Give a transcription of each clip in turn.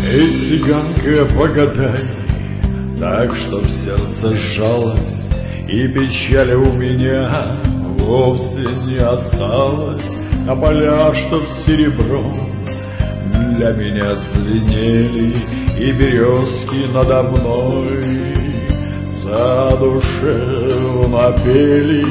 Эй, цыганка, погадай, так что в сердце сжалось, и печали у меня вовсе не осталось, а поля, чтоб серебром для меня звенели, и березки надо мной задушевно пели.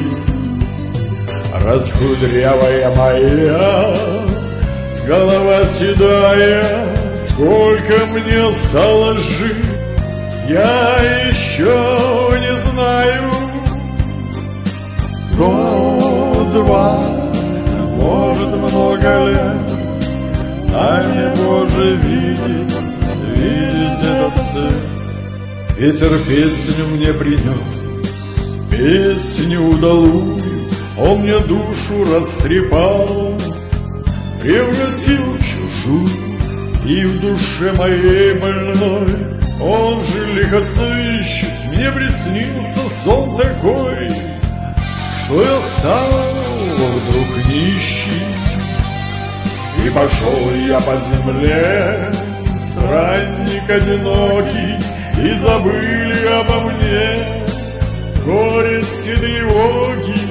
Раскудрявая моя голова седая, сколько мне осталось жить, я еще не знаю. Год-два, может, много лет, дай мне, Боже, видеть этот цвет. Ветер песню мне принес, песню удалую, он мне душу растрепал, превратил в чужую, и в душе моей больной он же лихоцвищет. Мне приснился сон такой, что я стал вдруг нищий, и пошел я по земле, странник одинокий, и забыли обо мне горести, тревоги.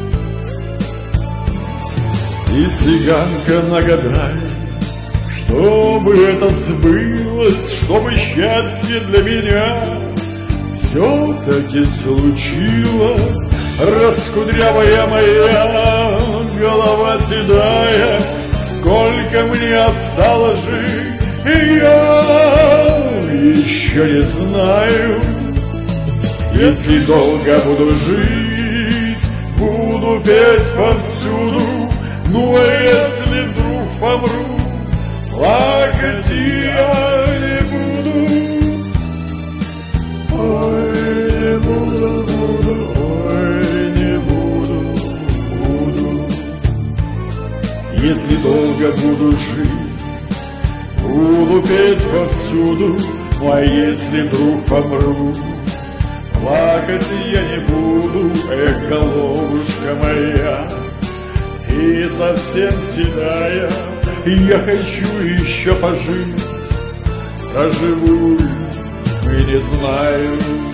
И, цыганка, нагадай, чтобы это сбылось, чтобы счастье для меня все-таки случилось. Раскудрявая моя голова седая, сколько мне осталось жить, и я еще не знаю. Если долго буду жить, буду петь повсюду, ну а если вдруг помру, плакать я не буду. Ой, не буду, ой, не буду. Если долго буду жить, буду петь повсюду, ну а если вдруг помру, плакать я не буду. Эх, головушка моя, ты совсем седая, я хочу еще пожить, проживу и не знаю.